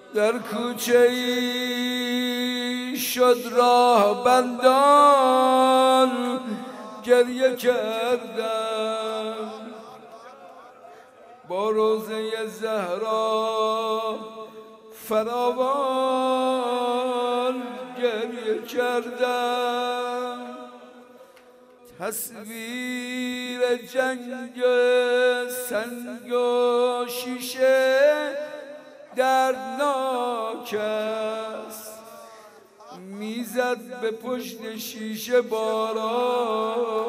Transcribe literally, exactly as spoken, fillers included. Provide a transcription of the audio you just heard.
در کوچه ای شد راه بندان گریه کردم، با روزه زهرا فراوان گریه کردم. تصویر جنگ سنگ و شیشه دردناک است، میزد به پشت شیشه باران.